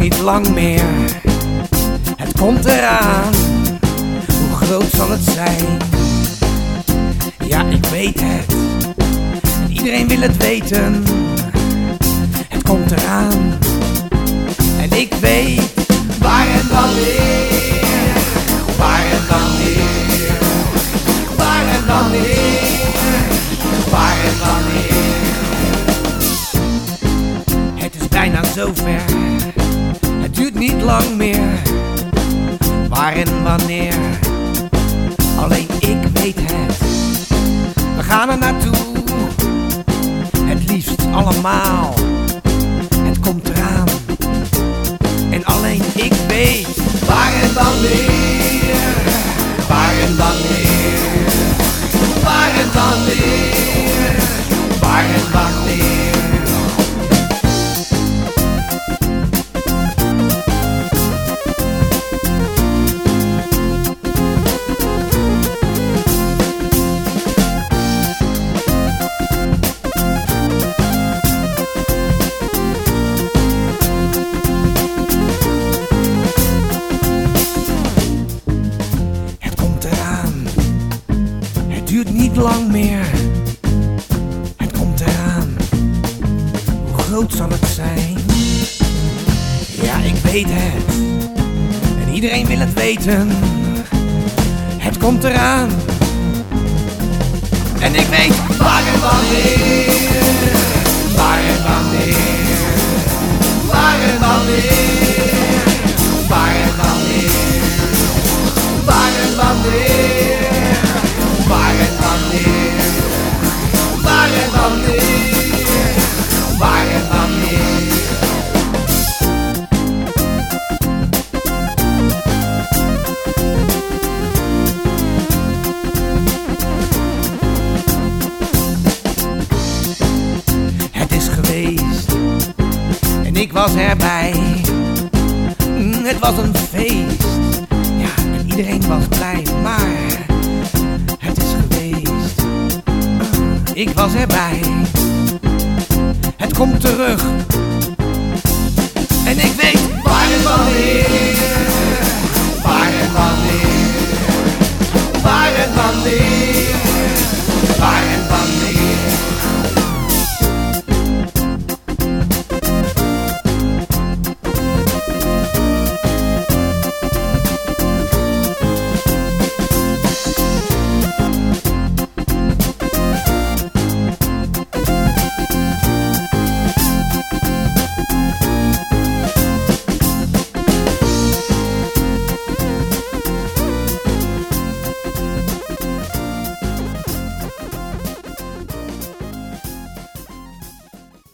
niet lang meer. Het komt eraan, hoe groot zal het zijn? Ja, ik weet het, en iedereen wil het weten. Het komt eraan, en ik weet waar en wanneer. Waar en wanneer. Waar en wanneer. Waar en wanneer. Het is bijna zover, het duurt niet lang meer. Waar en wanneer, alleen ik weet het. We gaan er naartoe, het liefst allemaal. Het komt eraan, en alleen ik weet waar en wanneer. Waar en wanneer. Waar en wanneer. Waar en wanneer. Het duurt niet lang meer, het komt eraan. Hoe groot zal het zijn? Ja, ik weet het, en iedereen wil het weten. Het komt eraan, en ik weet waar en wanneer. Waar en wanneer. Waar en wanneer. Waar en wanneer. Waar en wanneer. Waar en wanneer. Waar en wanneer. Waar en wanneer. Het is geweest en ik was erbij. Het was een feest, ja, en iedereen was blij, maar het is geweest. Ik was erbij. Het komt terug,